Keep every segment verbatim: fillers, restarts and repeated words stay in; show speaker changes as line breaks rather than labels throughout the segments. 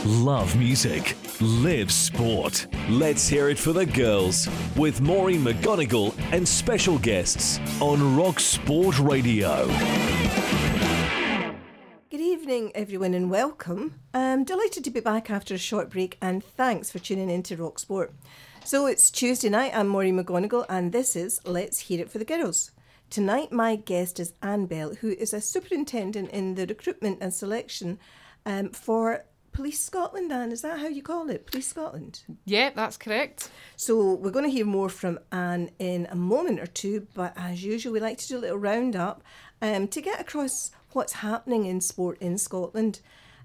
Love music. Live sport. Let's hear it for the girls with Maureen McGonigal and special guests on Rock Sport Radio.
Good evening, everyone, and welcome. I'm delighted to be back after a short break, and thanks for tuning in to Rock Sport. So it's Tuesday night. I'm Maureen McGonigal, and this is Let's Hear It for the Girls. Tonight, my guest is Anne Bell, who is a superintendent in the recruitment and selection um, for Police Scotland. Anne, is that how you call it? Police Scotland?
Yeah, that's correct.
So we're going to hear more from Anne in a moment or two, but as usual, we like to do a little roundup um, to get across what's happening in sport in Scotland.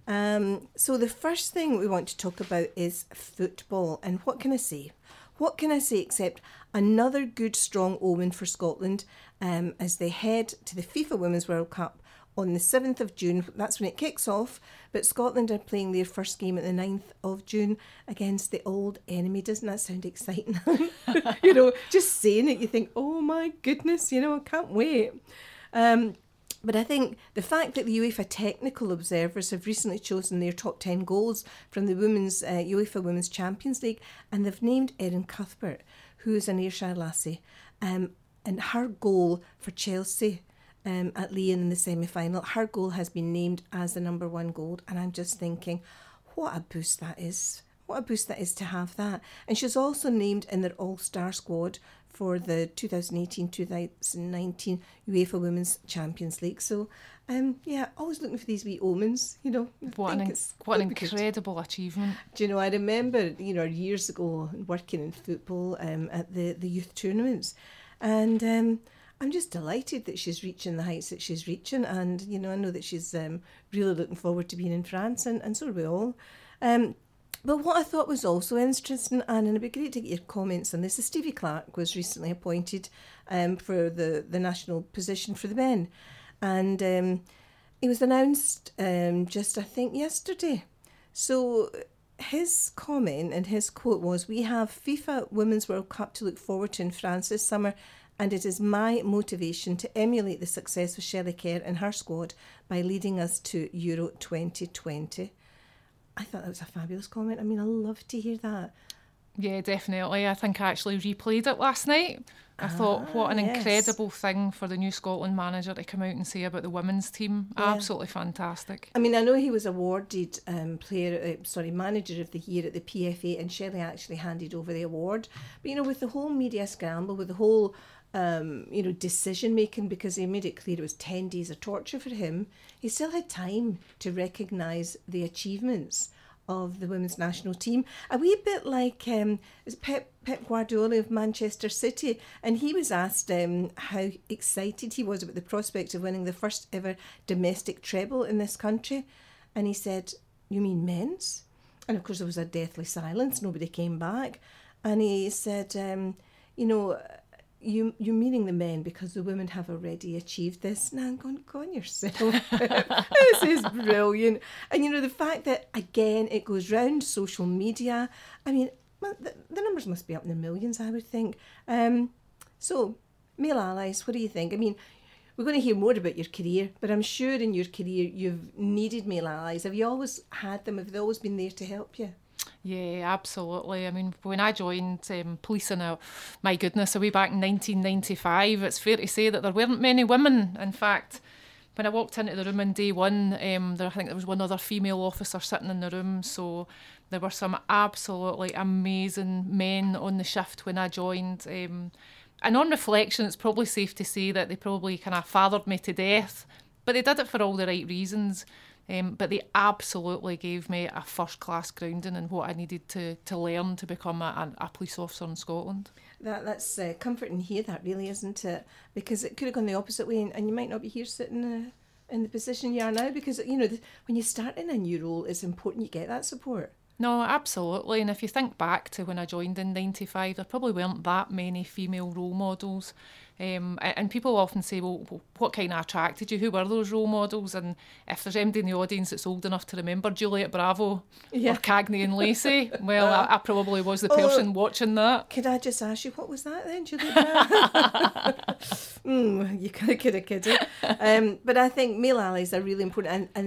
Um, so the first thing we want to talk about is football. And what can I say? What can I say except another good, strong omen for Scotland um, as they head to the FIFA Women's World Cup on the seventh of June. That's when it kicks off. But Scotland are playing their first game at the ninth of June against the old enemy. Doesn't that sound exciting? You know, just saying it, you think, oh my goodness, you know, I can't wait. Um, But I think the fact that the UEFA technical observers have recently chosen their top ten goals from the women's uh, UEFA Women's Champions League, and they've named Erin Cuthbert, who is an Ayrshire lassie, um, and her goal for Chelsea um, at Lyon in the semi-final, her goal has been named as the number one goal, and I'm just thinking, what a boost that is. What a boost that is to have that. And she's also named in their all-star squad for the twenty eighteen twenty nineteen UEFA Women's Champions League. So, um, yeah, always looking for these wee omens, you know.
What an, what an incredible achievement.
Do you know, I remember, you know, years ago working in football um, at the, the youth tournaments. And um, I'm just delighted that she's reaching the heights that she's reaching. And, you know, I know that she's um, really looking forward to being in France, and, and so are we all. Um, But what I thought was also interesting, and it'd be great to get your comments on this, is Stevie Clarke was recently appointed um, for the, the national position for the men. And um, he was announced um, just, I think, yesterday. So his comment and his quote was, "We have FIFA Women's World Cup to look forward to in France this summer, and it is my motivation to emulate the success of Shelley Kerr and her squad by leading us to Euro twenty twenty. I thought that was a fabulous comment. I mean, I love to hear that.
Yeah, definitely. I think I actually replayed it last night. I ah, thought, what an yes. incredible thing for the new Scotland manager to come out and say about the women's team. Yeah. Absolutely fantastic.
I mean, I know he was awarded um, player, uh, sorry, manager of the year at the P F A, and Shelley actually handed over the award. But, you know, with the whole media scramble, with the whole Um, you know, decision making, because he made it clear it was ten days of torture for him, he still had time to recognise the achievements of the women's national team. A wee bit like um, Pep, Pep Guardiola of Manchester City, and he was asked um, how excited he was about the prospect of winning the first ever domestic treble in this country, and he said, "You mean men's?" And of course there was a deathly silence, nobody came back, and he said, um, you know, You, you're meaning the men because the women have already achieved this. Now I'm going, go on yourself. This is brilliant. And, you know, the fact that, again, it goes round social media. I mean, well, the, the numbers must be up in the millions, I would think. Um, so, male allies, what do you think? I mean, we're going to hear more about your career, but I'm sure in your career you've needed male allies. Have you always had them? Have they always been there to help you?
Yeah, absolutely. I mean, when I joined um, policing, uh, my goodness, way back in nineteen ninety-five, it's fair to say that there weren't many women. In fact, when I walked into the room on day one, um, there, I think there was one other female officer sitting in the room. So there were some absolutely amazing men on the shift when I joined. Um, and on reflection, it's probably safe to say that they probably kind of fathered me to death, but they did it for all the right reasons. Um, but they absolutely gave me a first-class grounding in what I needed to, to learn to become a, a police officer in Scotland. That
That's uh, comforting to hear that, really, isn't it? Because it could have gone the opposite way, and, and you might not be here sitting uh, in the position you are now, because, you know, the, when you start in a new role, it's important you get that support.
No, absolutely. And if you think back to when I joined in ninety-five, there probably weren't that many female role models. Um, and people often say, well, what kind of attracted you? Who were those role models? And if there's anybody in the audience that's old enough to remember Juliet Bravo yeah. or Cagney and Lacey, well, uh, I, I probably was the person oh, watching that.
Could I just ask you, what was that then, Juliet Bravo? mm, you could have kidded. Um, but I think male allies are really important. And, and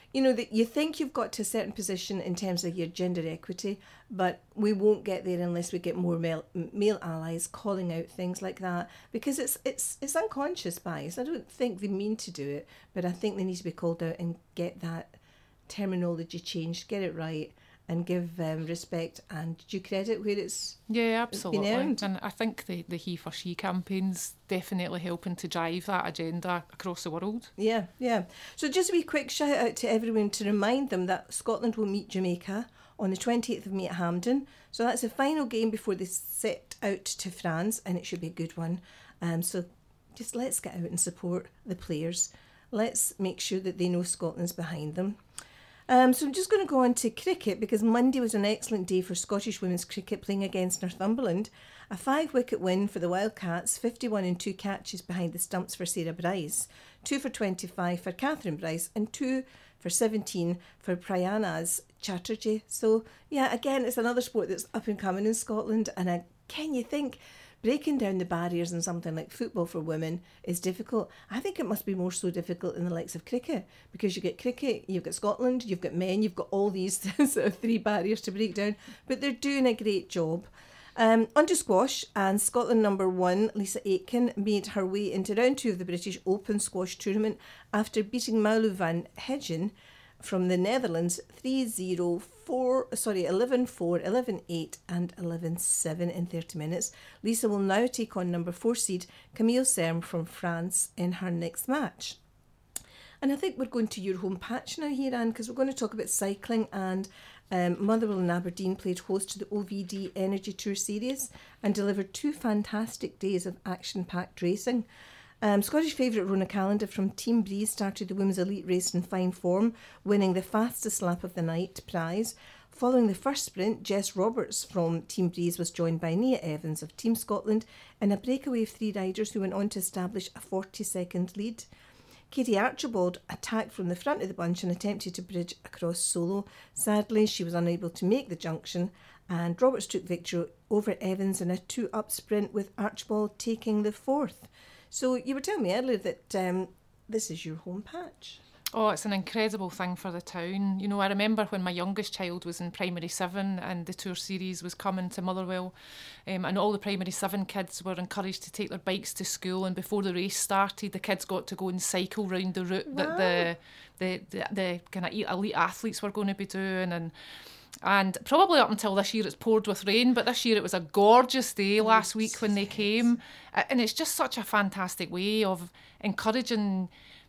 you know, that you think you've got to a certain position in terms of your gender equity, but we won't get there unless we get more male, male allies calling out things like that, because it's it's it's unconscious bias. I don't think they mean to do it, but I think they need to be called out and get that terminology changed, get it right, and give um, respect and due credit where it's
yeah, absolutely.
been earned.
And I think the, the He for She campaign's definitely helping to drive that agenda across the world.
Yeah, yeah. So just a wee quick shout out to everyone to remind them that Scotland will meet Jamaica on the twenty-eighth of May at Hampden. So that's the final game before they set out to France, and it should be a good one. Um, so just let's get out and support the players. Let's make sure that they know Scotland's behind them. Um, so I'm just going to go on to cricket, because Monday was an excellent day for Scottish women's cricket playing against Northumberland. A five-wicket win for the Wildcats, fifty-one and two catches behind the stumps for Sarah Bryce, two for twenty-five for Catherine Bryce, and two for seventeen for Priyana's Chatterjee. So, yeah, again, it's another sport that's up and coming in Scotland. And again, you think breaking down the barriers in something like football for women is difficult. I think it must be more so difficult in the likes of cricket, because you get cricket, you've got Scotland, you've got men, you've got all these sort of three barriers to break down, but they're doing a great job. Um, on to squash, and Scotland number one, Lisa Aitken, made her way into round two of the British Open squash tournament after beating Maulu van Heggen from the Netherlands three zero, four, sorry, eleven four, eleven eight and eleven seven in thirty minutes. Lisa will now take on number four seed Camille Serme from France in her next match. And I think we're going to your home patch now here, Anne, because we're going to talk about cycling. And um, Motherwell and Aberdeen played host to the O V D Energy Tour Series and delivered two fantastic days of action-packed racing. Um, Scottish favourite Rona Callender from Team Breeze started the women's elite race in fine form, winning the fastest lap of the night prize. Following the first sprint, Jess Roberts from Team Breeze was joined by Nia Evans of Team Scotland in a breakaway of three riders who went on to establish a forty-second lead. Katie Archibald attacked from the front of the bunch and attempted to bridge across solo. Sadly, she was unable to make the junction, and Roberts took victory over Evans in a two-up sprint, with Archibald taking the fourth. So you were telling me earlier that um, this is your home patch.
Oh, it's an incredible thing for the town. You know, I remember when my youngest child was in primary seven and the tour series was coming to Motherwell, um, and all the primary seven kids were encouraged to take their bikes to school, and before the race started, the kids got to go and cycle round the route
Wow.
that the the, the, the kind of elite athletes were going to be doing. And And probably up until this year it's poured with rain, but this year it was a gorgeous day last week when they came. And it's just such a fantastic way of encouraging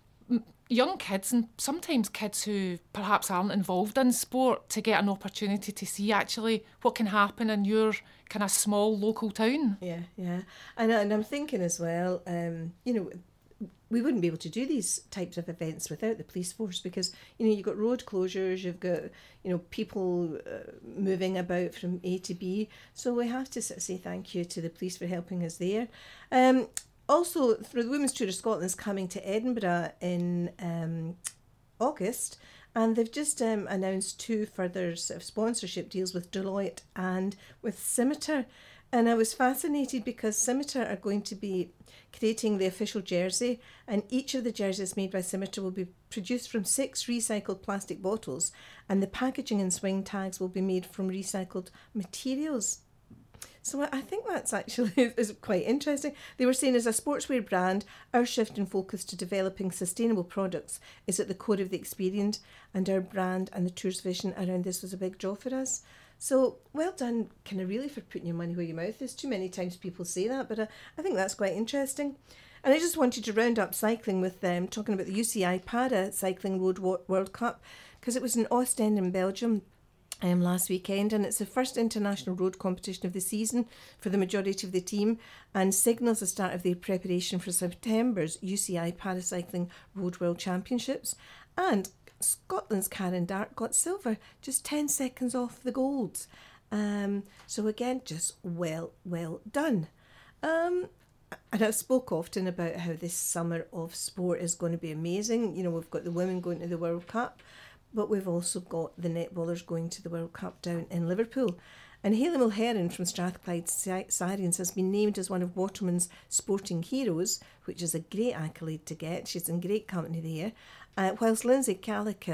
young kids, and sometimes kids who perhaps aren't involved in sport, to get an opportunity to see actually what can happen in your kind of small local town.
Yeah, yeah. And, and I'm thinking as well, um, you know, we wouldn't be able to do these types of events without the police force, because, you know, you've got road closures, you've got, you know, people uh, moving about from A to B. So we have to sort of say thank you to the police for helping us there. Um, also, for the Women's Tour of Scotland is coming to Edinburgh in um, August, and they've just um, announced two further sort of sponsorship deals with Deloitte and with Scimitar. And I was fascinated because Scimitar are going to be creating the official jersey, and each of the jerseys made by Scimitar will be produced from six recycled plastic bottles, and the packaging and swing tags will be made from recycled materials. So I think that's actually is quite interesting. They were saying, as a sportswear brand, our shift and focus to developing sustainable products is at the core of the experience, and our brand and the tour's vision around this was a big draw for us. So well done, kind of really, for putting your money where your mouth is. Too many times people say that, but I, I think that's quite interesting. And I just wanted to round up cycling with them, talking about the U C I Para Cycling Road World Cup, because it was in Ostend in Belgium um, last weekend, and it's the first international road competition of the season for the majority of the team, and signals the start of their preparation for September's U C I Paracycling Road World Championships. And Scotland's Karen Dart got silver, just ten seconds off the gold. Um, so again, just well, well done. Um, and I've spoke often about how this summer of sport is going to be amazing. You know, we've got the women going to the World Cup, but we've also got the netballers going to the World Cup down in Liverpool. And Hayley Mulheron from Strathclyde Sirens has been named as one of Waterman's sporting heroes, which is a great accolade to get. She's in great company there. Uh, whilst Lindsay Gallagher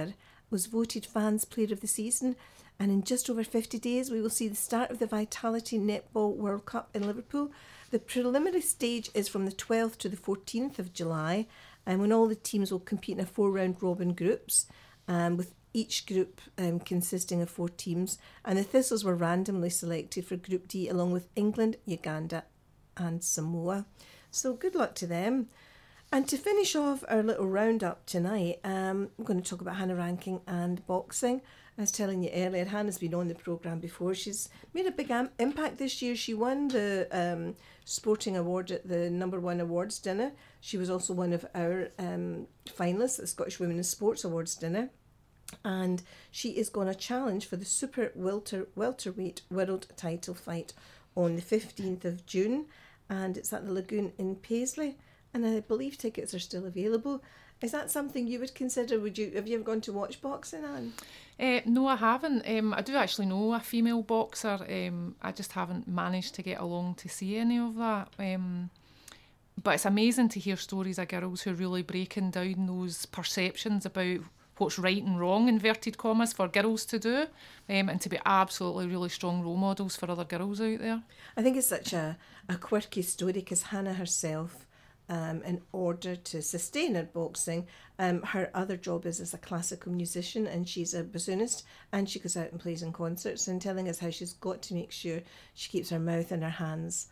was voted Fans Player of the Season. And in just over fifty days, we will see the start of the Vitality Netball World Cup in Liverpool. The preliminary stage is from the twelfth to the fourteenth of July, and when all the teams will compete in a four-round robin groups, um, with each group um, consisting of four teams. And the Thistles were randomly selected for Group D, along with England, Uganda and Samoa. So good luck to them. And to finish off our little roundup tonight, um, I'm going to talk about Hannah Rankin and boxing. I was telling you earlier, Hannah's been on the programme before. She's made a big am- impact this year. She won the um, sporting award at the number one awards dinner. She was also one of our um, finalists at the Scottish Women in Sports Awards dinner. And she is going to challenge for the Super Welter Welterweight World Title fight on the fifteenth of June, and it's at the Lagoon in Paisley, and I believe tickets are still available. Is that something you would consider? Would you have you ever gone to watch boxing, Anne?
Uh, no, I haven't. Um, I do actually know a female boxer. Um, I just haven't managed to get along to see any of that. Um, but it's amazing to hear stories of girls who are really breaking down those perceptions about what's right and wrong, inverted commas, for girls to do, um, and to be absolutely really strong role models for other girls out there.
I think it's such a, a quirky story because Hannah herself, um, in order to sustain her boxing, um, her other job is as a classical musician, and she's a bassoonist, and she goes out and plays in concerts, and telling us how she's got to make sure she keeps her mouth and her hands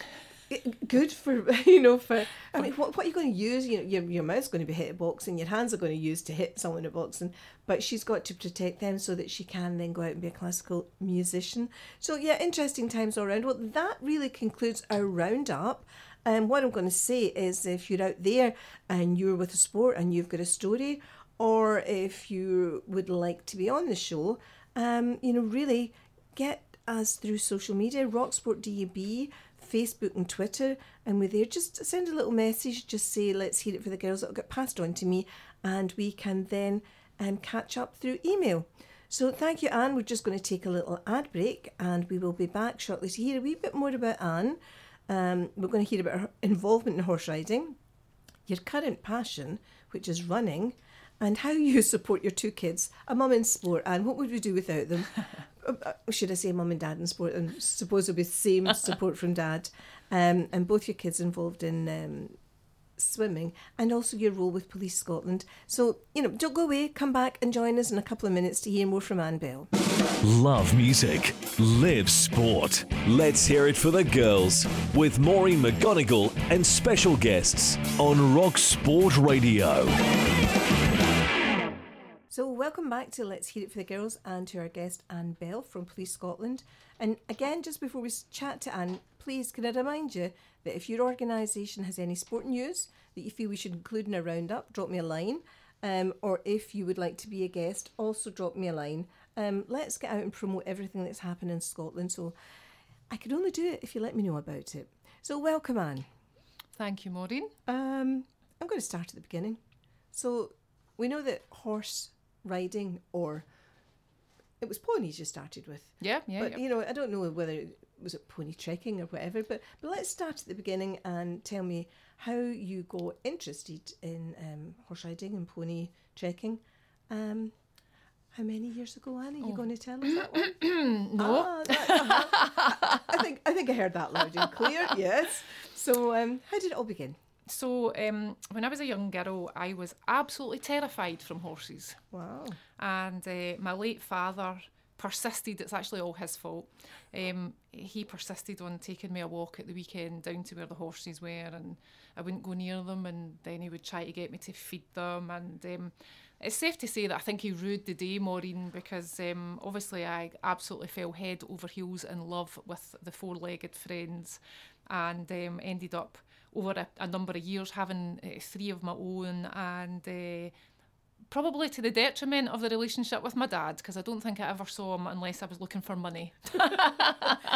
good for, you know, for, I mean, what, what are you going to use? You know, your, your mouth's going to be hit at boxing, your hands are going to use to hit someone at boxing, but she's got to protect them so that she can then go out and be a classical musician. So yeah, interesting times all around. Well, that really concludes our roundup. And um, what I'm going to say is, if you're out there and you're with a sport and you've got a story, or if you would like to be on the show, um, you know, really get us through social media, Rocksport D A B, Facebook and Twitter, and we're there. Just send a little message, just say, let's hear it for the girls. That'll get passed on to me, and we can then um, catch up through email. So thank you, Anne. We're just going to take a little ad break, and we will be back shortly to hear a wee bit more about Anne. Um, we're going to hear about her involvement in horse riding, your current passion, which is running, and how you support your two kids, a mum in sport. And what would we do without them? Should I say mum and dad in sport? And suppose it'll be the same support from dad. Um, and both your kids involved in um, swimming, and also your role with Police Scotland. So, you know, don't go away. Come back and join us in a couple of minutes to hear more from Anne Bell.
Love music, live sport. Let's hear it for the girls with Maureen McGonigal and special guests on Rock Sport Radio.
So welcome back to Let's Hear It for the Girls, and to our guest Anne Bell from Police Scotland. And again, just before we chat to Anne, please can I remind you that if your organisation has any sport news that you feel we should include in a roundup, drop me a line. Um, or if you would like to be a guest, also drop me a line. Um, let's get out and promote everything that's happening in Scotland. So I could only do it if you let me know about it. So welcome, Anne.
Thank you, Maureen.
Um, I'm going to start at the beginning. So we know that horse riding, or it was ponies you started with.
Yeah, yeah.
But,
yeah.
you know, I don't know whether it was it pony trekking or whatever, but, but let's start at the beginning and tell me how you got interested in um, horse riding and pony trekking. Um, how many years ago, Annie? Are you oh. going to tell us that one?
No.
Ah, that, uh-huh. I, I think I think I heard that loud and clear, yes. So um, how did it all begin?
So um, when I was a young girl, I was absolutely terrified from horses.
Wow.
And uh, my late father persisted, it's actually all his fault. Um, he persisted on taking me a walk at the weekend down to where the horses were, and I wouldn't go near them, and then he would try to get me to feed them. And um, it's safe to say that I think he rued the day, Maureen, because um, obviously I absolutely fell head over heels in love with the four-legged friends, and um, ended up over a, a number of years having uh, three of my own, and uh, probably to the detriment of the relationship with my dad, because I don't think I ever saw him unless I was looking for money.
Well,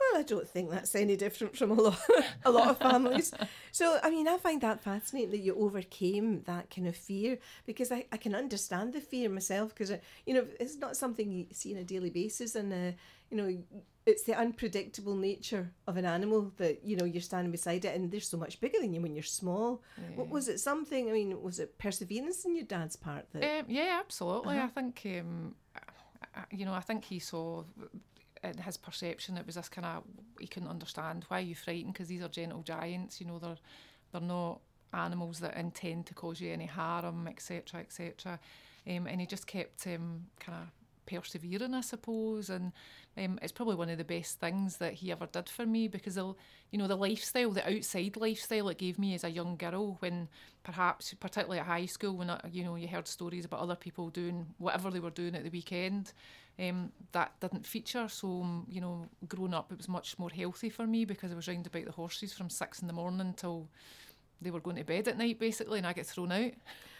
Well, I don't think that's any different from a lot, a lot of families. So, I mean, I find that fascinating that you overcame that kind of fear, because I, I can understand the fear myself, because, you know, it's not something you see on a daily basis, and, uh, you know, it's the unpredictable nature of an animal that, you know, you're standing beside it and they're so much bigger than you when you're small. Yeah. What was it something, I mean, was it perseverance on your dad's part? That...
Um, yeah, absolutely.
Uh-huh.
I think, um, I, you know, I think he saw in his perception it was this kind of, he couldn't understand why are you frightened, because these are gentle giants, you know, they're, they're not animals that intend to cause you any harm, et cetera, et cetera. Um, and he just kept um, kind of persevering, I suppose, and um, it's probably one of the best things that he ever did for me, because the, you know, the lifestyle, the outside lifestyle it gave me as a young girl, when perhaps, particularly at high school, when I, you know, you heard stories about other people doing whatever they were doing at the weekend, um, that didn't feature. So, you know, growing up, it was much more healthy for me, because I was round about the horses from six in the morning till they were going to bed at night, basically, and I get thrown out.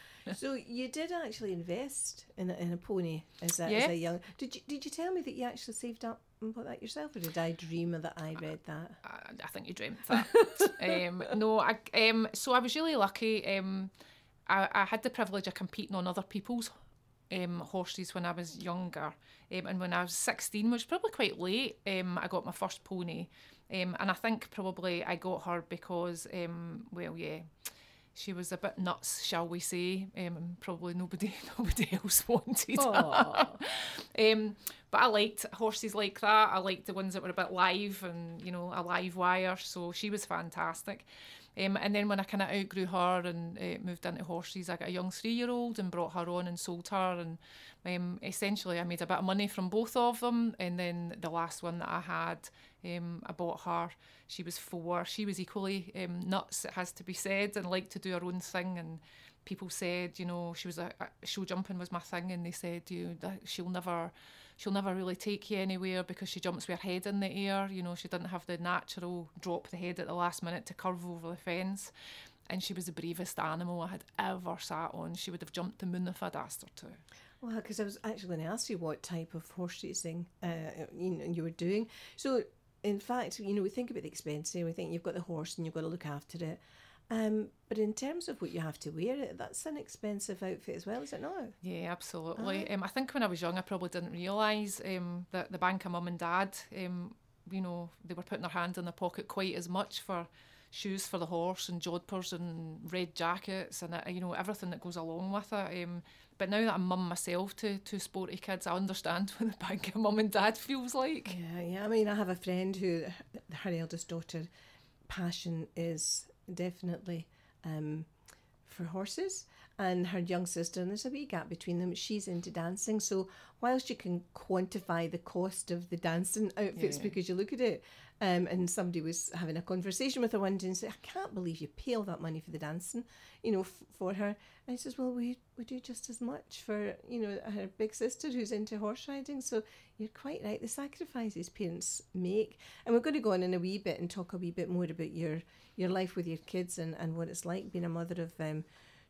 So you did actually invest in a, in a pony as a,
yeah.
as a young... Did you did you tell me that you actually saved up and bought that yourself, or did I dream that I read that?
I, I think you dreamt that. um, no, I, um, so I was really lucky. Um, I, I had the privilege of competing on other people's um, horses when I was younger. Um, and when I was sixteen, which was probably quite late, um, I got my first pony. Um, and I think probably I got her because, um, well, yeah... she was a bit nuts, shall we say, um, and probably nobody nobody else wanted her. um, but I liked horses like that. I liked the ones that were a bit live and, you know, a live wire, so she was fantastic. Um, and then when I kind of outgrew her and uh, moved into horses, I got a young three-year-old and brought her on and sold her. And um, essentially I made a bit of money from both of them. And then the last one that I had, um, I bought her. She was four. She was equally um, nuts, it has to be said, and liked to do her own thing. And people said, you know, she was a, a show jumping was my thing, and they said, you that she'll never, she'll never really take you anywhere because she jumps with her head in the air. You know, she didn't have the natural drop the head at the last minute to curve over the fence. And she was the bravest animal I had ever sat on. She would have jumped the moon if I'd asked her to.
Well, because I was actually going to ask you what type of horse racing uh, you know, you were doing. So, in fact, you know, we think about the expense here. We think you've got the horse and you've got to look after it. Um, but in terms of what you have to wear, that's an expensive outfit as well, is it not?
Yeah, absolutely.
Uh-huh.
Um, I think when I was young, I probably didn't realise um, that the bank of mum and dad, um, you know, they were putting their hand in their pocket quite as much for shoes for the horse and jodhpurs and red jackets and, uh, you know, everything that goes along with it. Um, but now that I'm mum myself to two sporty kids, I understand what the bank of mum and dad feels like.
Yeah, yeah. I mean, I have a friend who, her eldest daughter, passion is definitely um, for horses, and her young sister, and there's a wee gap between them, she's into dancing. So whilst you can quantify the cost of the dancing outfits, yeah, because you look at it, um, and somebody was having a conversation with her one day and said, I can't believe you pay all that money for the dancing, you know, f- for her. And I says, well, we, we do just as much for, you know, her big sister who's into horse riding. So you're quite right, the sacrifices parents make. And we're going to go on in a wee bit and talk a wee bit more about your, your life with your kids and, and what it's like being a mother of um,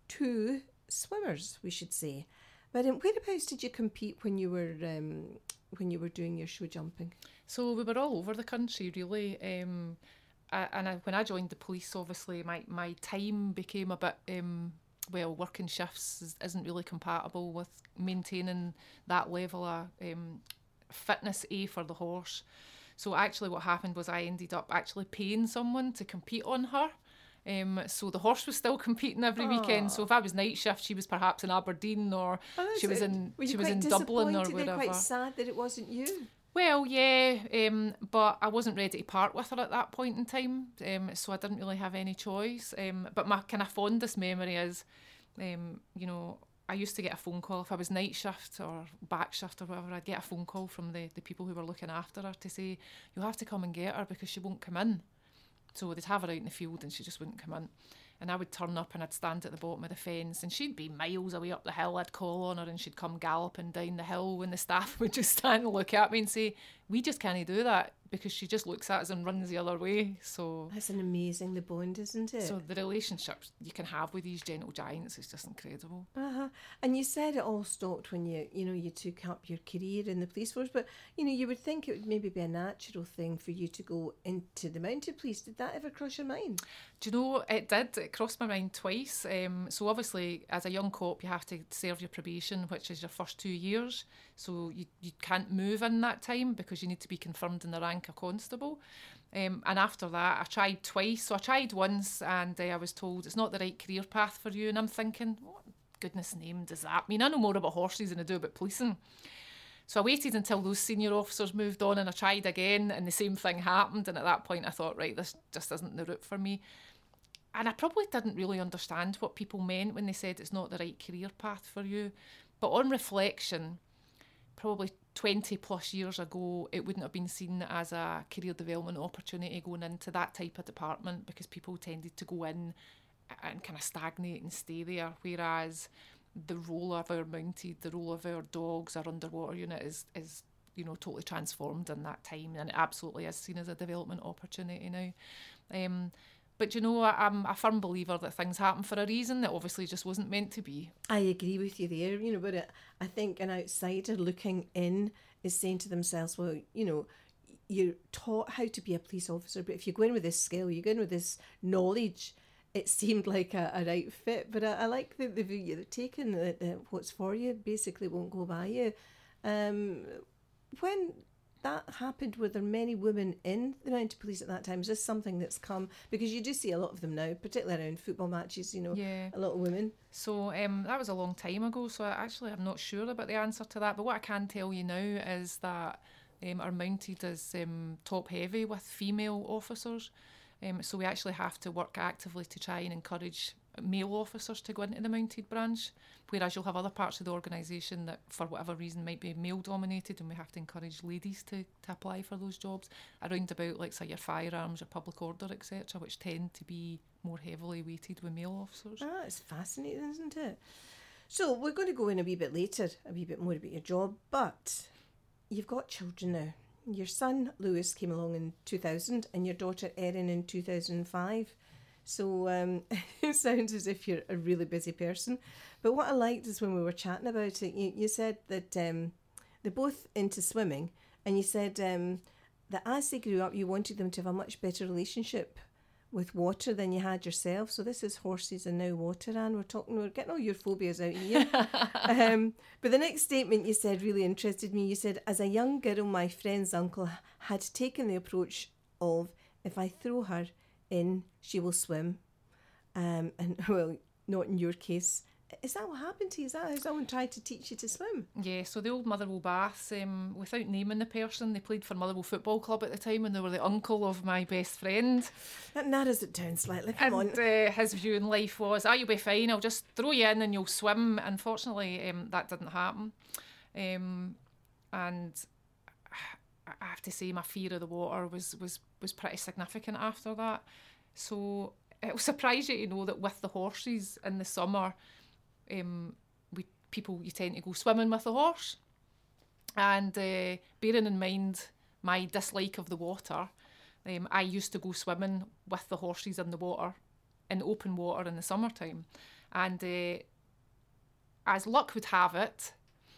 two swimmers, we should say. But um, whereabouts did you compete when you were um, when you were doing your show jumping? So
we were all over the country, really. Um, I, and I, when I joined the police, obviously my, my time became a bit, um, well, working shifts is, isn't really compatible with maintaining that level of um, fitness, A, for the horse. So actually what happened was I ended up actually paying someone to compete on her. Um, so the horse was still competing every
Aww.
weekend. So if I was night shift, she was perhaps in Aberdeen, or
oh,
she was in
were you
she was
quite
in Dublin or
disappointed?
wherever.
Quite sad that it wasn't you.
Well, yeah, um, but I wasn't ready to part with her at that point in time, um, so I didn't really have any choice. Um, but my kind of fondest memory is, um, you know, I used to get a phone call if I was night shift or back shift or whatever. I'd get a phone call from the, the people who were looking after her to say, you'll have to come and get her because she won't come in. So they'd have her out in the field and she just wouldn't come in. And I would turn up and I'd stand at the bottom of the fence and she'd be miles away up the hill. I'd call on her and she'd come galloping down the hill, when the staff would just stand and look at me and say, we just can't do that. because she just looks at us and runs the other way. So
that's an amazing the bond, isn't it?
So the relationships you can have with these gentle giants is just incredible.
Uh-huh. And you said it all stopped when you, you know, you took up your career in the police force, but, you know, you would think it would maybe be a natural thing for you to go into the mounted police. Did that ever cross your mind?
Do you know, it did. It crossed my mind twice. Um, so obviously, as a young cop, you have to serve your probation, which is your first two years. So you, you can't move in that time because you need to be confirmed in the rank of constable. Um, and after that, I tried twice. So I tried once and uh, I was told it's not the right career path for you. And I'm thinking, what goodness name does that mean? I know more about horses than I do about policing. So I waited until those senior officers moved on and I tried again and the same thing happened. And at that point I thought, right, this just isn't the route for me. And I probably didn't really understand what people meant when they said it's not the right career path for you. But on reflection, probably twenty plus years ago, it wouldn't have been seen as a career development opportunity going into that type of department because people tended to go in and kind of stagnate and stay there. Whereas the role of our mounted, the role of our dogs, our underwater unit is, is you know, totally transformed in that time, and it absolutely is seen as a development opportunity now. Um, But, you know, I'm a firm believer that things happen for a reason that obviously just wasn't meant to be.
I agree with you there, you know, but it, I think an outsider looking in is saying to themselves, well, you know, you're taught how to be a police officer, but if you go in with this skill, you go in with this knowledge, it seemed like a, a right fit. But I, I like the, the view you've taken, that, that what's for you basically won't go by you. Um, when that happened, were there many women in the mounted police at that time? Is this something that's come, because you do see a lot of them now, particularly around football matches, you know,
yeah.
a lot of women.
So um, that was a long time ago, so I actually I'm not sure about the answer to that, but what I can tell you now is that um, our mounted is um, top heavy with female officers, um, so we actually have to work actively to try and encourage male officers to go into the mounted branch, whereas you'll have other parts of the organisation that for whatever reason might be male dominated, and we have to encourage ladies to, to apply for those jobs around about, like say your firearms, your public order, etc., which tend to be more heavily weighted with male officers.
Ah, it's fascinating, isn't it? So we're going to go in a wee bit later, a wee bit more about your job, but you've got children now. Your son Lewis came along in two thousand and your daughter Erin in two thousand five. So um, it sounds as if you're a really busy person. But what I liked is when we were chatting about it, you, you said that um, they're both into swimming, and you said um, that as they grew up, you wanted them to have a much better relationship with water than you had yourself. So this is horses and now water, Anne. We're talking, we're getting all your phobias out here. um, but the next statement you said really interested me. You said, as a young girl, my friend's uncle had taken the approach of, if I throw her in, she will swim. Um, and, well, not in your case. Is that what happened to you? Is that how someone tried to teach you to swim?
Yeah, so the old Motherwell Baths, um, without naming the person, they played for Motherwell Football Club at the time, and they were the uncle of my best friend.
That narrows it down slightly, come
and,
on.
Uh, his view in life was, ah, you'll be fine, I'll just throw you in and you'll swim. Unfortunately, um, that didn't happen. Um, and I have to say my fear of the water was, was, was pretty significant after that. So it will surprise you to know that with the horses in the summer, Um, we people you tend to go swimming with the horse, and uh, bearing in mind my dislike of the water, um, I used to go swimming with the horses in the water, in open water in the summertime, and uh, as luck would have it,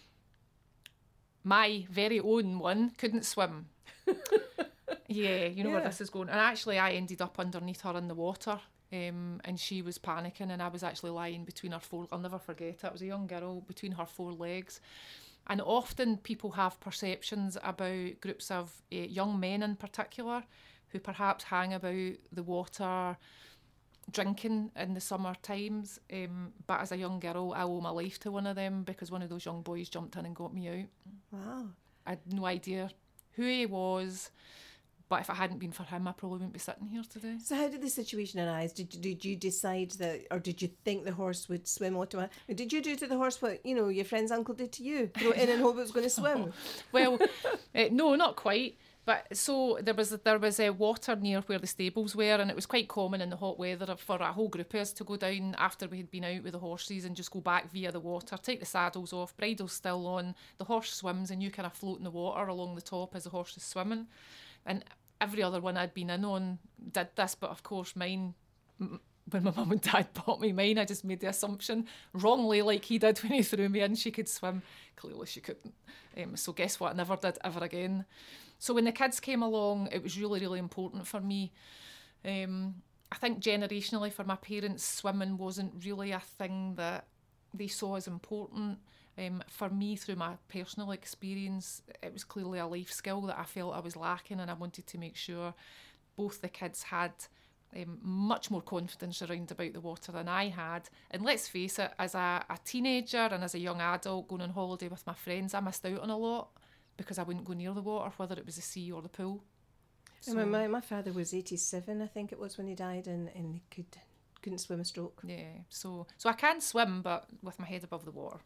my very own one couldn't swim. yeah, you know
yeah.
where this is going, and actually I ended up underneath her in the water. Um, and she was panicking, and I was actually lying between her four, I'll never forget it, I was a young girl, between her four legs. And often people have perceptions about groups of uh, young men in particular who perhaps hang about the water drinking in the summer times, um, but as a young girl I owe my life to one of them, because one of those young boys jumped in and got me out.
Wow.
I had no idea who he was, but if it hadn't been for him, I probably wouldn't be sitting here today.
So how did the situation arise? Did you, did you decide that, or did you think the horse would swim automatically? Did you do to the horse what, you know, your friend's uncle did to you? Throw it in and hope it was going to swim?
Well, uh, no, not quite. But so there was there was uh, water near where the stables were, and it was quite common in the hot weather for a whole group of us to go down after we had been out with the horses and just go back via the water, take the saddles off, bridle's still on, the horse swims, and you kind of float in the water along the top as the horse is swimming. and every other one I'd been in on did this, but of course mine, m- when my mum and dad bought me mine, I just made the assumption, wrongly like he did when he threw me in, she could swim. Clearly she couldn't. Um, so guess what, I never did ever again. So when the kids came along, it was really, really important for me. Um, I think generationally for my parents, swimming wasn't really a thing that they saw as important. Um, for me, through my personal experience, it was clearly a life skill that I felt I was lacking, and I wanted to make sure both the kids had um, much more confidence around about the water than I had. And let's face it, as a, a teenager and as a young adult going on holiday with my friends, I missed out on a lot because I wouldn't go near the water, whether it was the sea or the pool. So,
my, my my father was eighty-seven, I think it was, when he died, and, and he could, couldn't swim a stroke.
Yeah, so so I can swim, but with my head above the water.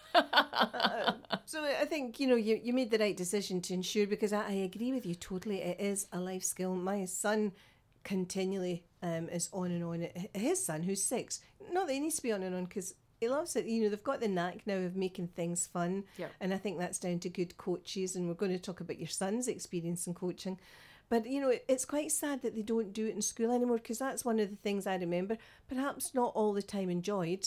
uh, so I think, you know, you, you made the right decision to ensure, because I, I agree with you totally. It is a life skill. My son continually um, is on and on. His son, who's six, not that he needs to be on and on, because he loves it. You know, they've got the knack now of making things fun.
Yeah. And
I think that's down to good coaches. And we're going to talk about your son's experience in coaching. But, you know, it, it's quite sad that they don't do it in school anymore, because that's one of the things I remember, perhaps not all the time enjoyed,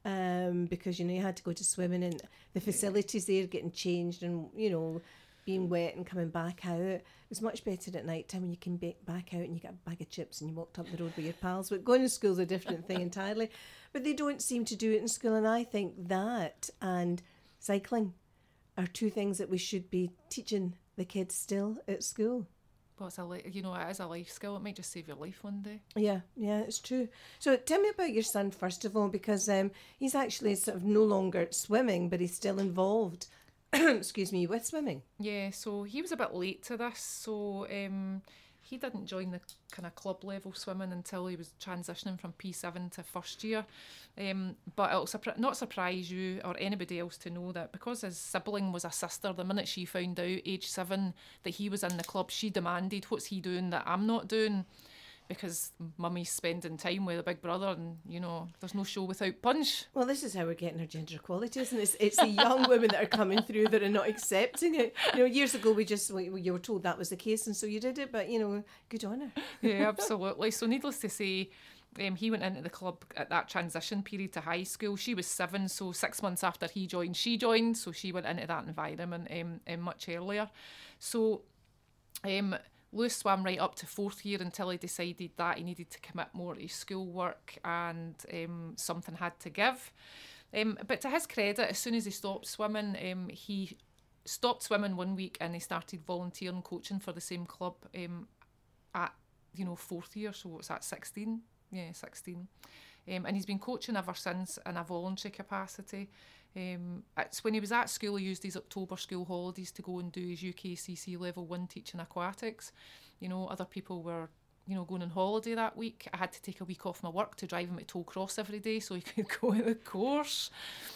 um, because, you know, you had to go to swimming and the facilities there getting changed and, you know, being wet and coming back out. It was much better at night time when you came back out and you got a bag of chips and you walked up the road with your pals. But going to school is a different thing entirely. But they don't seem to do it in school. And I think that and cycling are two things that we should be teaching the kids still at school.
Well, it's a li- you know, it is a life skill. It might just save your life one day.
Yeah, yeah, it's true. So tell me about your son, first of all, because um, he's actually sort of no longer swimming, but he's still involved, excuse me, with swimming.
Yeah, so he was a bit late to this. So um, he didn't join the kind of club level swimming until he was transitioning from P seven to first year. Um, but it'll surpri- not surprise you or anybody else to know that because his sibling was a sister, the minute she found out, age seven, that he was in the club, she demanded, what's he doing that I'm not doing? Because mummy's spending time with a big brother and, you know, there's no show without punch.
Well, this is how we're getting our gender equality, isn't it? It's, it's the young women that are coming through that are not accepting it. You know, years ago we just, we, you were told that was the case and so you did it, but, you know, good on her.
Yeah, absolutely. So needless to say, um, he went into the club at that transition period to high school. She was seven, so six months after he joined, she joined. So she went into that environment um, um, much earlier. So... Um, Lewis swam right up to fourth year until he decided that he needed to commit more to his schoolwork and um, something had to give. Um, but to his credit, as soon as he stopped swimming, um, he stopped swimming one week and he started volunteering coaching for the same club um, at, you know, fourth year. So what's that, sixteen? Yeah, sixteen. Um, and he's been coaching ever since in a voluntary capacity. Um, it's when he was at school, he used his October school holidays to go and do his U K C C level one teaching aquatics. You know, other people were, you know, going on holiday that week. I had to take a week off my work to drive him at Tollcross every day so he could go to the course.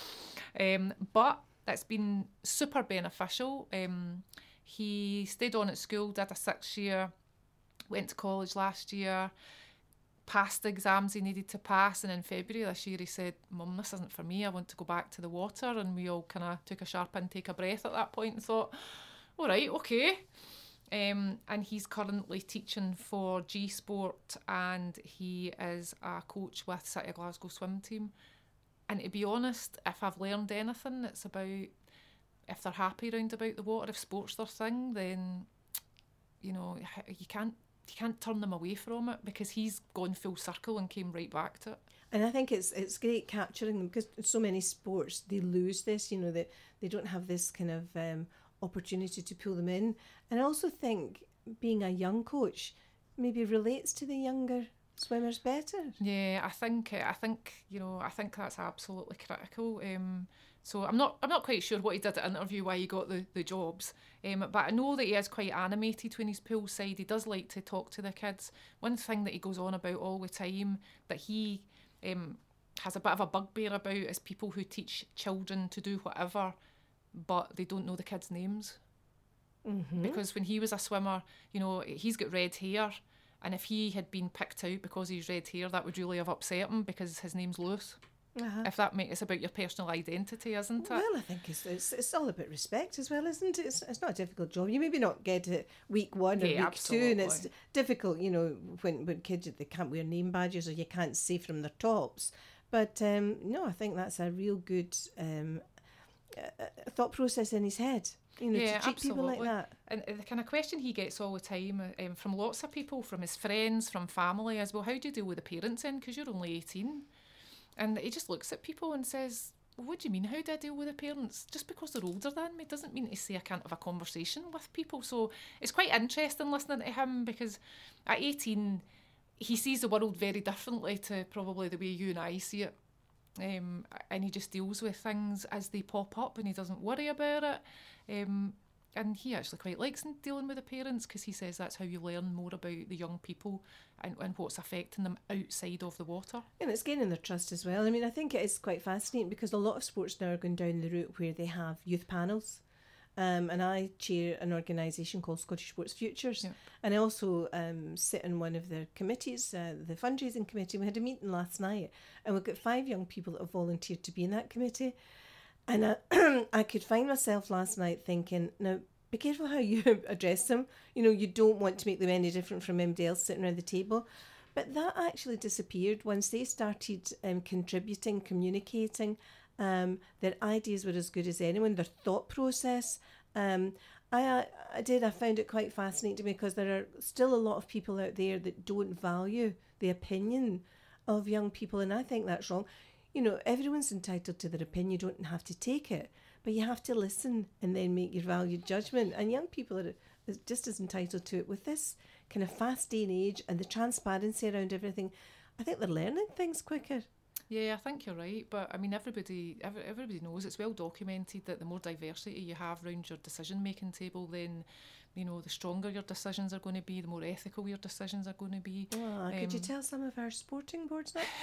Um, but it's been super beneficial. Um, he stayed on at school, did a six year, went to college last year, passed the exams he needed to pass, and in February this year he said, Mum, this isn't for me, I want to go back to the water. And we all kind of took a sharp intake of breath at that point and thought, all right, okay. Um, and he's currently teaching for G Sport and he is a coach with City of Glasgow swim team. And to be honest, if I've learned anything, it's about if they're happy round about the water, if sport's their thing, then, you know, you can't You can't turn them away from it because he's gone full circle and came right back to it. And
I think it's it's great capturing them because so many sports, they lose this, you know, that they don't have this kind of um, opportunity to pull them in. And I also think being a young coach maybe relates to the younger swimmers better.
Yeah, I think I think you know I think that's absolutely critical. Um, so I'm not I'm not quite sure what he did at interview, why he got the, the jobs. Um, but I know that he is quite animated when he's poolside. He does like to talk to the kids. One thing that he goes on about all the time that he um has a bit of a bugbear about is people who teach children to do whatever, but they don't know the kids' names. Mm-hmm. Because when he was a swimmer, you know, he's got red hair. And if he had been picked out because he's red hair, that would really have upset him because his name's Lewis.
Uh-huh.
If that makes it's about your personal identity, isn't it?
Well, I think it's, it's it's all about respect as well, isn't it? It's, it's not a difficult job. You maybe not get it week one or
Yeah,
week two, and it's
absolutely.
difficult, you know, when, when kids, they can't wear name badges or you can't see from their tops. But um, no, I think that's a real good um, uh, thought process in his head, you know,
Yeah,
to treat people like
absolutely.
that.
And the kind of question he gets all the time um, from lots of people, from his friends, from family, is, well, how do you deal with the parents then? Because you're only eighteen. And he just looks at people and says, well, what do you mean, how do I deal with the parents? Just because they're older than me doesn't mean to say I can't have a conversation with people. So it's quite interesting listening to him, because at eighteen, he sees the world very differently to probably the way you and I see it. Um, and he just deals with things as they pop up, and he doesn't worry about it. Um, and he actually quite likes dealing with the parents, because he says that's how you learn more about the young people and, and what's affecting them outside of the water.
And it's gaining their trust as well. I mean, I think it is quite fascinating, because a lot of sports now are going down the route where they have youth panels. Um, and I chair an organisation called Scottish Sports Futures.
Yeah.
And I also um, sit in one of their committees, uh, the fundraising committee. We had a meeting last night, and we've got five young people that have volunteered to be in that committee. And I, I could find myself last night thinking, now, be careful how you address them. You know, you don't want to make them any different from anybody else sitting around the table. But that actually disappeared once they started um, contributing, communicating. Um, their ideas were as good as anyone, their thought process. Um, I, I did, I found it quite fascinating, because there are still a lot of people out there that don't value the opinion of young people, and I think that's wrong. You know, everyone's entitled to their opinion, you don't have to take it, but you have to listen and then make your valued judgment. And young people are just as entitled to it. With this kind of fast day and age and the transparency around everything, I think they're learning things quicker.
Yeah, I think you're right. But I mean, everybody every, everybody knows, it's well documented, that the more diversity you have around your decision-making table, then, you know, the stronger your decisions are going to be, the more ethical your decisions are going to be.
Oh, could
Um,
you tell some of our sporting boards next?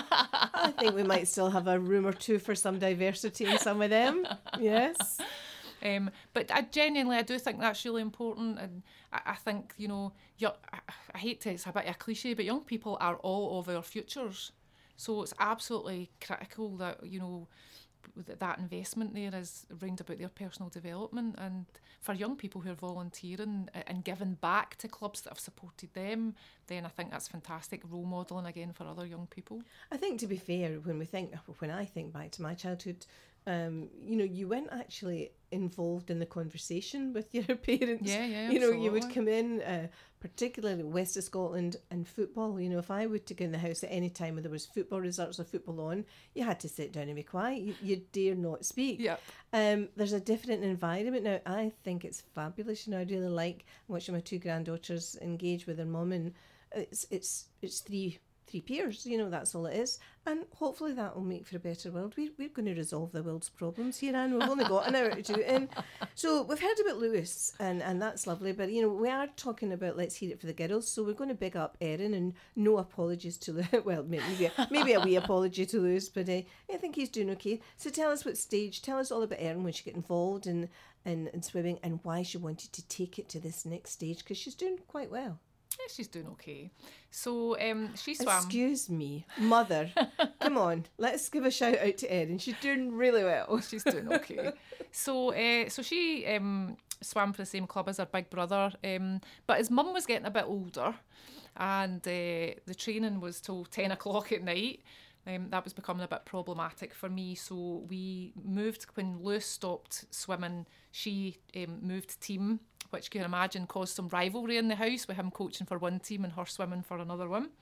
I think we might still have a room or two for some diversity in some of them. Yes.
Um, but I genuinely, I do think that's really important, and I, I think, you know, you're, I, I hate to, it's a bit of a cliche, but young people are all of our futures. So it's absolutely critical that, you know, that investment there is round about their personal development. And for young people who are volunteering and giving back to clubs that have supported them, then I think that's fantastic role modelling again for other young people.
I think, to be fair, when we think, when I think back to my childhood, um, you know, you weren't actually involved in the conversation with your parents.
Yeah, yeah,
You know, you would
absolutely.
come in, uh, particularly west of Scotland, and football. You know, if I were to go in the house at any time when there was football results or football on, you had to sit down and be quiet. You, you dare not speak.
Yep.
Um, there's a different environment now. I think it's fabulous. You know, I really like watching my two granddaughters engage with their mum, and it's it's it's three. Three peers, you know, that's all it is. And hopefully that will make for a better world. We, we're going to resolve the world's problems here, Anne. We've only got an hour to do it in. So we've heard about Lewis, and, and that's lovely. But, you know, we are talking about Let's Hear It for the Girls. So we're going to big up Erin, and no apologies to Lewis. Well, maybe a, maybe a wee apology to Lewis, but uh, I think he's doing okay. So tell us what stage, tell us all about Erin when she got involved in, in, in swimming, and why she wanted to take it to this next stage, because she's doing quite well.
Yeah, she's doing okay. So um, she swam.
Excuse me, mother. Come on, let's give a shout out to Erin. She's doing really well.
She's doing okay. so uh, so she um, swam for the same club as her big brother, um, but his mum was getting a bit older, and uh, the training was till ten o'clock at night. Um, that was becoming a bit problematic for me, so we moved. When Lewis stopped swimming, she um, moved team, which you can imagine caused some rivalry in the house, with him coaching for one team and her swimming for another one.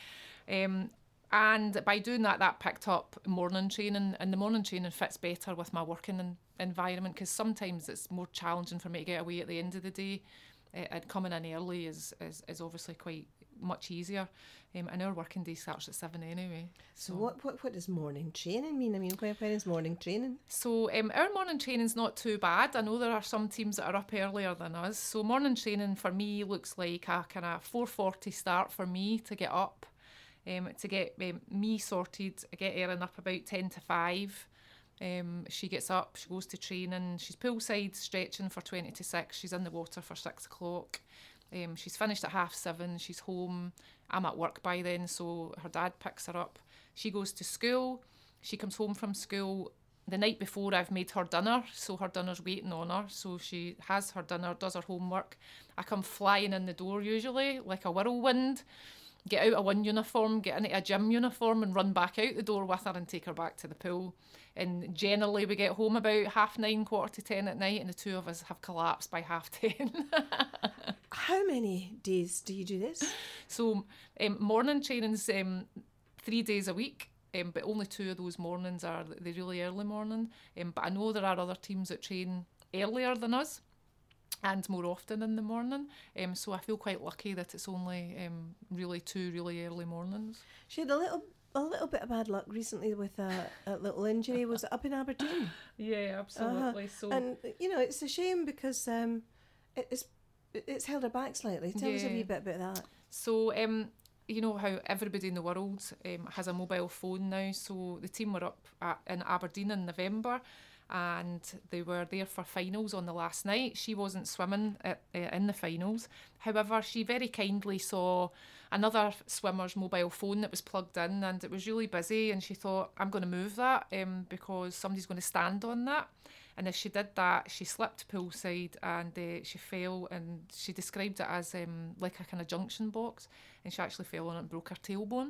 Um, and by doing that, that picked up morning training, and the morning training fits better with my working in, environment, because sometimes it's more challenging for me to get away at the end of the day. Uh, and coming in early is, is, is obviously quite much easier. Um, and our working day starts at seven anyway.
So what, what, what does morning training mean? I mean, where, where is morning training?
So um, our morning training's not too bad. I know there are some teams that are up earlier than us. So morning training for me looks like a kind of four forty start for me to get up, um, to get um, me sorted. I get Erin up about ten to five. Um, she gets up, she goes to training. She's poolside stretching for twenty to six. She's in the water for six o'clock. Um, she's finished at half seven. She's home. I'm at work by then, so her dad picks her up. She goes to school. she comes home from school. The night before, I've made her dinner, so her dinner's waiting on her. So she has her dinner, does her homework. I come flying in the door usually, like a whirlwind, get out of one uniform, get into a gym uniform and run back out the door with her and take her back to the pool. And generally we get home about half nine, quarter to ten at night, and the two of us have collapsed by half ten.
How many days do you do this?
So um, morning training's um, three days a week. Um, but only two of those mornings are the really early morning. Um, but I know there are other teams that train earlier than us and more often in the morning. Um, so I feel quite lucky that it's only um, really two really early mornings.
She had a little a little bit of bad luck recently with a, a little injury. Was it up in Aberdeen?
Yeah, absolutely.
Uh-huh.
So
and you know, it's a shame because um, it, it's it's held her back slightly. Tell
yeah.
us a wee bit about that.
So um, you know how everybody in the world um, has a mobile phone now. So the team were up at, in Aberdeen in November, and they were there for finals on the last night. She wasn't swimming at, uh, in the finals. However, she very kindly saw another swimmer's mobile phone that was plugged in, and it was really busy, and she thought, I'm going to move that um, because somebody's going to stand on that. And as she did that, she slipped poolside and uh, she fell, and she described it as um, like a kind of junction box, and she actually fell on it and broke her tailbone.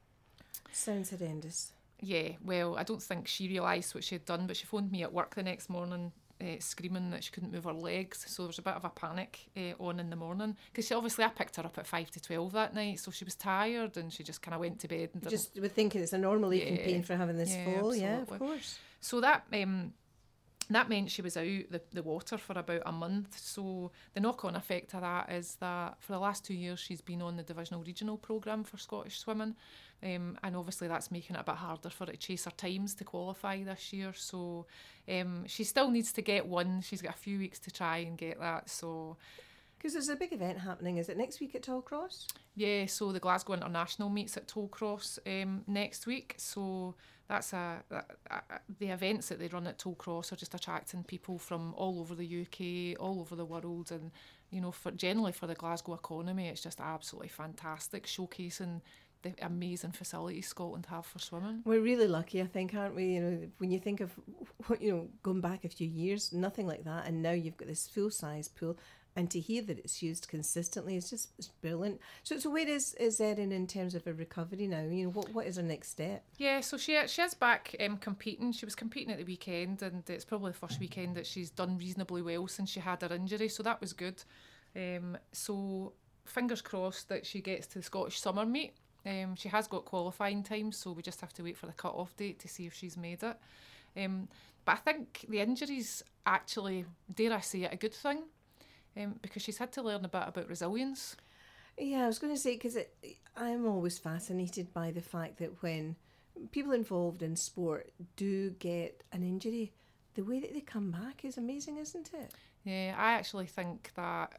Sounds horrendous.
Yeah, well, I don't think she realised what she had done, but she phoned me at work the next morning uh, screaming that she couldn't move her legs. So there was a bit of a panic uh, on in the morning. Because she obviously, I picked her up at five to twelve that night, so she was tired and she just kind of went to bed. And
didn't... Just were thinking it's a normal aching
yeah,
pain for having this
yeah,
fall.
Absolutely.
Yeah, of course.
So that... Um, That meant she was out the, the water for about a month. So the knock-on effect of that is that for the last two years she's been on the divisional regional programme for Scottish swimming, um, and obviously that's making it a bit harder for her to chase her times to qualify this year. So um, she still needs to get one. She's got a few weeks to try and get that. So
because there's a big event happening. Is it next week at Tollcross?
Yeah, so the Glasgow International meets at Tollcross um, next week. So that's a, a, a the events that they run at Tollcross are just attracting people from all over the U K, all over the world, and you know, for generally for the Glasgow economy, it's just absolutely fantastic, showcasing the amazing facilities Scotland have for swimming.
We're really lucky, I think, aren't we? You know, when you think of, you know, going back a few years, nothing like that, and now you've got this full size pool. And to hear that it's used consistently is just it's brilliant. So, so where is, is Erin in terms of her recovery now? You know, what what is her next step?
Yeah, so she she is back um, competing. She was competing at the weekend, and it's probably the first weekend that she's done reasonably well since she had her injury. So that was good. Um, so fingers crossed that she gets to the Scottish summer meet. Um, she has got qualifying time, so we just have to wait for the cut-off date to see if she's made it. Um, but I think the injury's actually, dare I say it, a good thing. Um, because she's had to learn a bit about resilience.
Yeah, I was going to say, because I'm always fascinated by the fact that when people involved in sport do get an injury, the way that they come back is amazing, isn't it?
Yeah, I actually think that...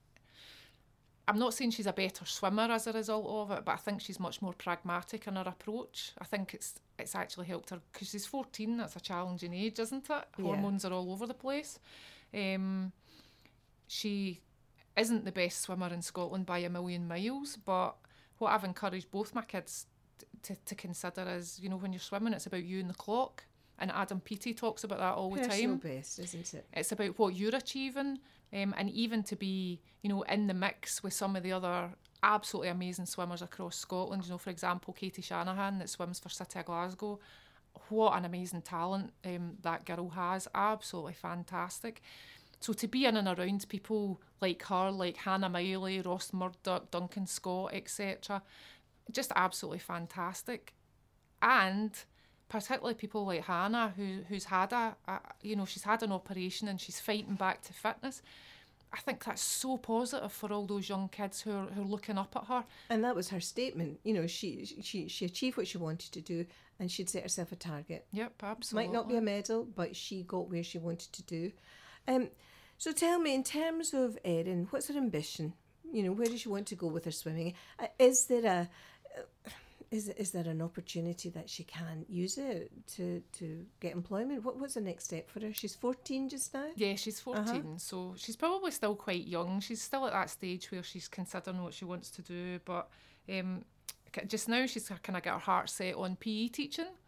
I'm not saying she's a better swimmer as a result of it, but I think she's much more pragmatic in her approach. I think it's it's actually helped her, because she's fourteen, that's a challenging age, isn't it?
Yeah.
Hormones are all over the place. Um... She isn't the best swimmer in Scotland by a million miles, but what I've encouraged both my kids t- to, to consider is, you know, when you're swimming, it's about you and the clock. And Adam Peaty talks about that all the
Personal
time.
best, isn't it?
It's about what you're achieving, um, and even to be, you know, in the mix with some of the other absolutely amazing swimmers across Scotland. You know, for example, Katie Shanahan that swims for City of Glasgow. What an amazing talent um, that girl has. Absolutely fantastic. So to be in and around people like her, like Hannah Miley, Ross Murdoch, Duncan Scott, et cetera, just absolutely fantastic. And particularly people like Hannah, who who's had a, a, you know, she's had an operation and she's fighting back to fitness. I think that's so positive for all those young kids who are, who are looking up at her.
And that was her statement. You know, she she she achieved what she wanted to do, and she'd set herself a target.
Yep, absolutely.
Might not be a medal, but she got where she wanted to do. Um, so tell me, in terms of Erin, what's her ambition? You know, where does she want to go with her swimming? Uh, is there a uh, is is there an opportunity that she can use it to, to get employment? What what's the next step for her? She's fourteen just now.
Yeah, she's fourteen,
Uh-huh.
so she's probably still quite young. She's still at that stage where she's considering what she wants to do, but um, just now she's kind of got her heart set on P E teaching.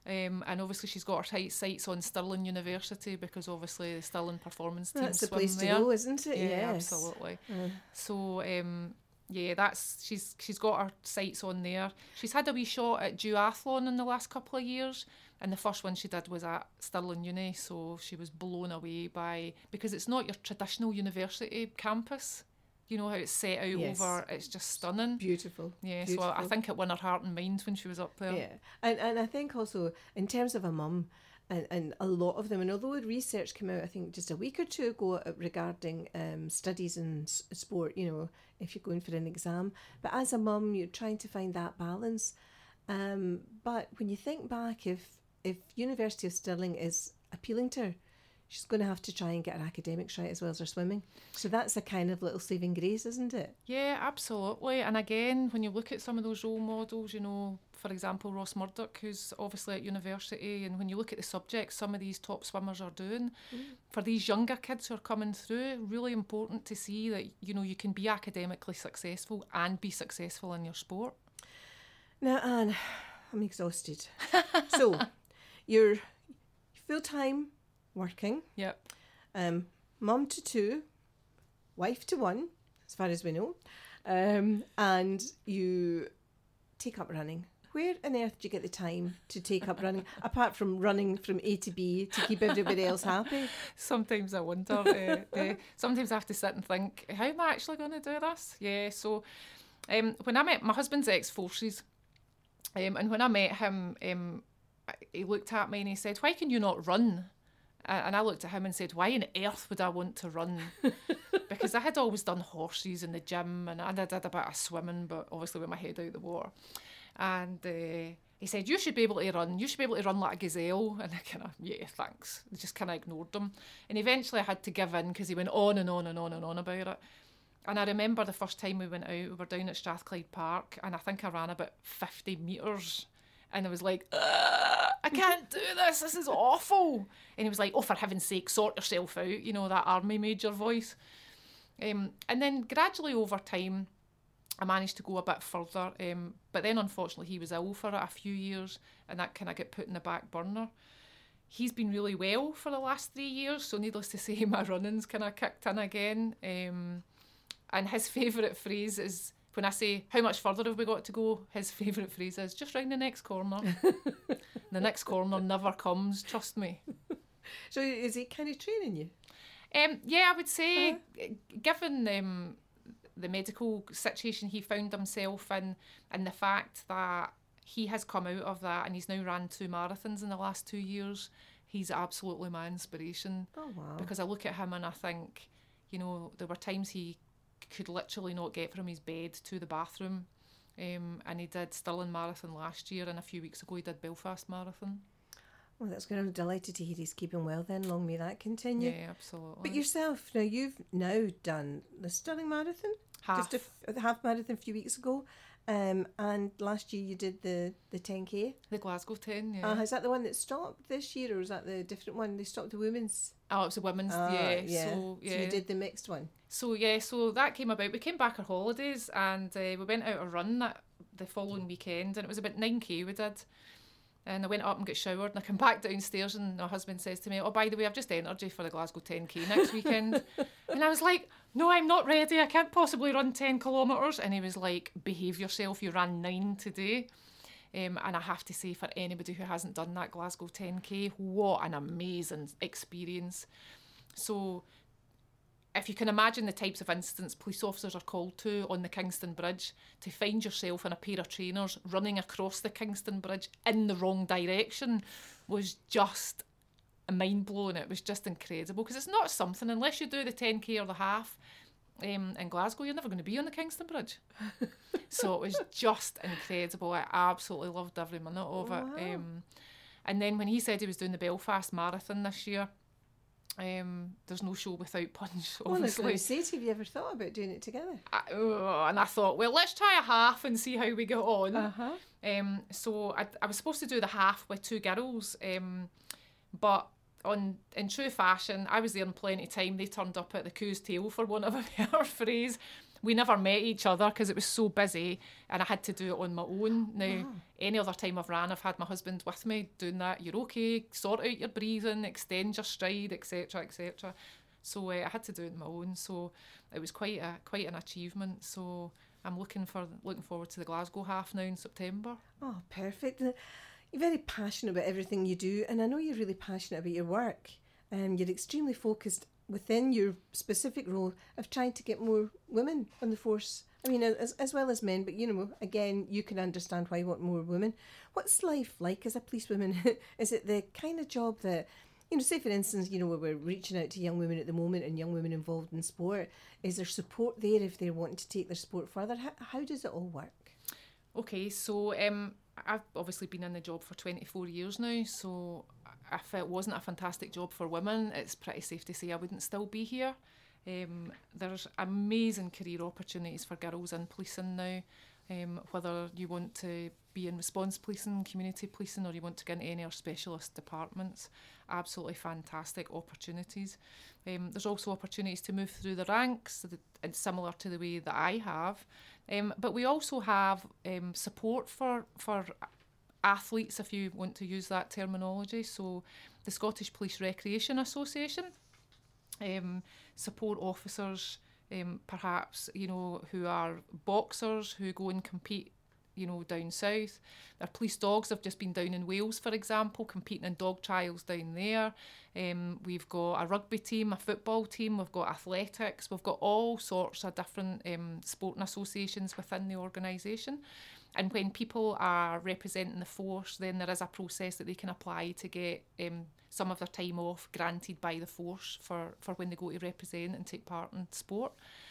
Um, and obviously she's got her tight sights on Stirling University because obviously the Stirling performance team
That's the
swim
place to
there.
go, isn't it?
Yeah,
Yes.
absolutely.
Uh.
So um, yeah, that's she's she's got her sights on there. She's had a wee shot at duathlon in the last couple of years, and the first one she did was at Stirling Uni. So she was blown away by, because it's not your traditional university campus. You know how it's set out
Yes.
over. It's just stunning.
Beautiful.
Yeah,
Beautiful.
so I think it won her heart and mind when she was up there.
Yeah, and and I think also in terms of a mum, and, and a lot of them, and although research came out, I think just a week or two ago regarding um, studies in s- sport, you know, if you're going for an exam, but as a mum, you're trying to find that balance. Um, but when you think back, if if University of Stirling is appealing to her, she's going to have to try and get her academics right as well as her swimming. So that's a kind of little saving grace, isn't it?
Yeah, absolutely. And again, when you look at some of those role models, you know, for example, Ross Murdoch, who's obviously at university, and when you look at the subjects some of these top swimmers are doing, mm. for these younger kids who are coming through, really important to see that, you know, you can be academically successful and be successful in your sport.
Now, Anne, I'm exhausted. So, you're full-time working.
Yep.
Um, mum to two, wife to one, as far as we know. Um, and you take up running. Where on earth do you get the time to take up running, apart from running from A to B to keep everybody else happy?
Sometimes I wonder. uh, uh, sometimes I have to sit and think, how am I actually going to do this? Yeah, so um, when I met my husband's ex-forces, um, and when I met him, um, he looked at me and he said, why can you not run? And I looked at him and said, why on earth would I want to run? Because I had always done horses in the gym, and I did a bit of swimming, but obviously with my head out the water. And uh, he said, you should be able to run. You should be able to run like a gazelle. And I kind of, yeah, thanks. I just kind of ignored him. And eventually I had to give in because he went on and on and on and on about it. And I remember the first time we went out, we were down at Strathclyde Park, and I think I ran about fifty metres. And I was like, I can't do this, this is awful. And he was like, oh, for heaven's sake, sort yourself out, you know, that army major voice. Um, and then gradually over time, I managed to go a bit further. Um, but then unfortunately he was ill for a few years, and that kind of got put in the back burner. He's been really well for the last three years, so needless to say, my running's kind of kicked in again. Um, and his favourite phrase is, when I say, how much further have we got to go? His favourite phrase is, just round the next corner. The next corner never comes, trust me.
So is he kind of training you?
Um, yeah, I would say, uh-huh. given um, the medical situation he found himself in, and the fact that he has come out of that and he's now ran two marathons in the last two years, he's absolutely my inspiration.
Oh, wow.
Because I look at him and I think, you know, there were times he could literally not get from his bed to the bathroom, um, and he did Stirling Marathon last year, and a few weeks ago he did Belfast Marathon.
Well, that's good. I'm delighted to hear he's keeping well then. Long may that continue.
Yeah, absolutely.
But yourself, now you've now done the Stirling Marathon.
Half.
Just a, the half marathon a few weeks ago. Um, and last year you did the, the ten K.
The Glasgow ten, yeah.
Uh, is that the one that stopped this year, or is that the different one? They stopped the women's?
Oh, it was a women's,
uh,
yeah.
yeah.
So, yeah.
So you did the mixed one?
So, yeah, so that came about. We came back our holidays and uh, we went out a run that, the following weekend, and it was about nine K we did. And I went up and got showered, and I come back downstairs and my husband says to me, oh, by the way, I've just entered you for the Glasgow ten K next weekend. And I was like, no, I'm not ready. I can't possibly run ten kilometres. And he was like, behave yourself. You ran nine today. Um, and I have to say, for anybody who hasn't done that Glasgow ten K, what an amazing experience. So if you can imagine the types of incidents police officers are called to on the Kingston Bridge, to find yourself in a pair of trainers running across the Kingston Bridge in the wrong direction was just mind-blowing. It was just incredible, because it's not something, unless you do the ten K or the half um, in Glasgow, you're never going to be on the Kingston Bridge. So it was just incredible. I absolutely loved every minute of it.
Wow.
Um, and then when he said he was doing the Belfast Marathon this year, Um, there's no show without punch, obviously.
Well, I was going to say, have you ever thought about doing it together?
I, oh, and I thought, well, let's try a half and see how we get on.
Uh-huh.
Um, so I, I was supposed to do the half with two girls, um, but on in true fashion, I was there in plenty of time. They turned up at the coo's tail, for want of a better phrase. we never met each other because it was so busy and I had to do it on my own. Now,
Wow.
any other time I've ran, I've had my husband with me doing that. You're okay, sort out your breathing, extend your stride, et cetera, et cetera. So uh, I had to do it on my own. So it was quite a quite an achievement. So I'm looking for looking forward to the Glasgow half now in September.
Oh, perfect. You're very passionate about everything you do, and I know you're really passionate about your work. Um, you're extremely focused within your specific role of trying to get more women on the force. I mean, as as well as men, but you know, again, you can understand why you want more women. What's life like as a policewoman? Is it the kind of job that, you know, say for instance, you know, where we're reaching out to young women at the moment and young women involved in sport, is there support there if they're wanting to take their sport further? How, how does it all work?
Okay, so um, I've obviously been in the job for twenty-four years now, so if it wasn't a fantastic job for women, it's pretty safe to say I wouldn't still be here. Um, there's amazing career opportunities for girls in policing now, um, whether you want to be in response policing, community policing, or you want to get into any of our specialist departments. Absolutely fantastic opportunities. Um, there's also opportunities to move through the ranks, and similar to the way that I have. Um, but we also have um, support for for athletes, if you want to use that terminology. So the Scottish Police Recreation Association um, support officers, um, perhaps, you know, who are boxers who go and compete, you know, down south. Their police dogs have just been down in Wales, for example, competing in dog trials down there. Um, we've got a rugby team, a football team, we've got athletics, we've got all sorts of different um, sporting associations within the organisation. And when people are representing the force, then there is a process that they can apply to get um, some of their time off granted by the force for, for when they go to represent and take part in sport.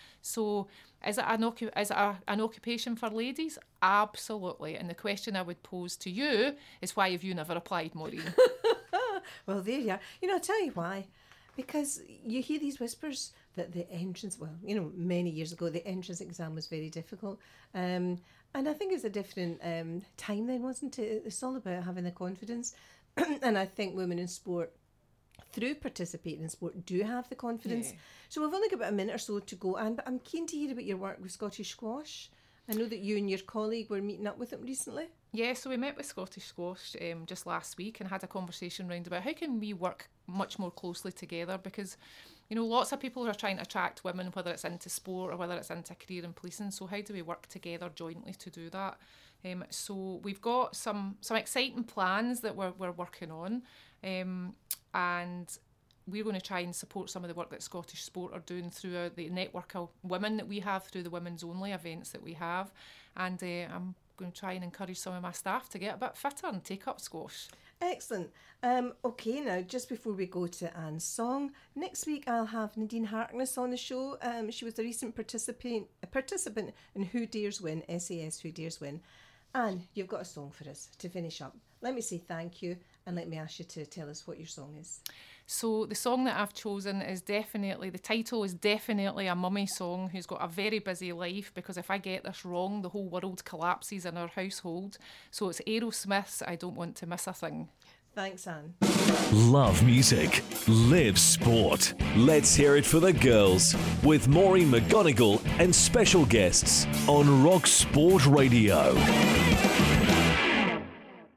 So is it, an, occup- is it a, an occupation for ladies? Absolutely. And the question I would pose to you is, why have you never applied, Maureen?
Well, there you are. You know, I'll tell you why. Because you hear these whispers that the entrance, well, you know, many years ago, the entrance exam was very difficult. Um, and I think it's a different um, time then, wasn't it? It's all about having the confidence. And I think women in sport, through participating in sport, do have the confidence.
Yeah.
So we've only got about a minute or so to go. And I'm keen to hear about your work with Scottish Squash. I know that you and your colleague were meeting up with them recently.
Yeah, so we met with Scottish Squash um, just last week and had a conversation around about how can we work much more closely together, because, you know, lots of people are trying to attract women, whether it's into sport or whether it's into a career in policing. So how do we work together jointly to do that? Um, so we've got some some exciting plans that we're we're working on, um, and we're going to try and support some of the work that Scottish Sport are doing through uh, the network of women that we have through the women's only events that we have. And uh, I'm going to try and encourage some of my staff to get a bit fitter and take up squash.
Excellent. Um, okay, now, just before we go to Anne's song, next week I'll have Nadine Harkness on the show. Um, she was a recent participant, a participant in Who Dares Win, S A S Who Dares Win. Anne, you've got a song for us to finish up. Let me say thank you, and let me ask you to tell us what your song is.
So the song that I've chosen is definitely, the title is definitely a mummy song who's got a very busy life, because if I get this wrong, the whole world collapses in our household. So it's Aerosmith's I Don't Want to Miss a Thing.
Thanks, Anne.
Love music, live sport. Let's hear it for the girls with Maureen McGonigal and special guests on Rock Sport Radio.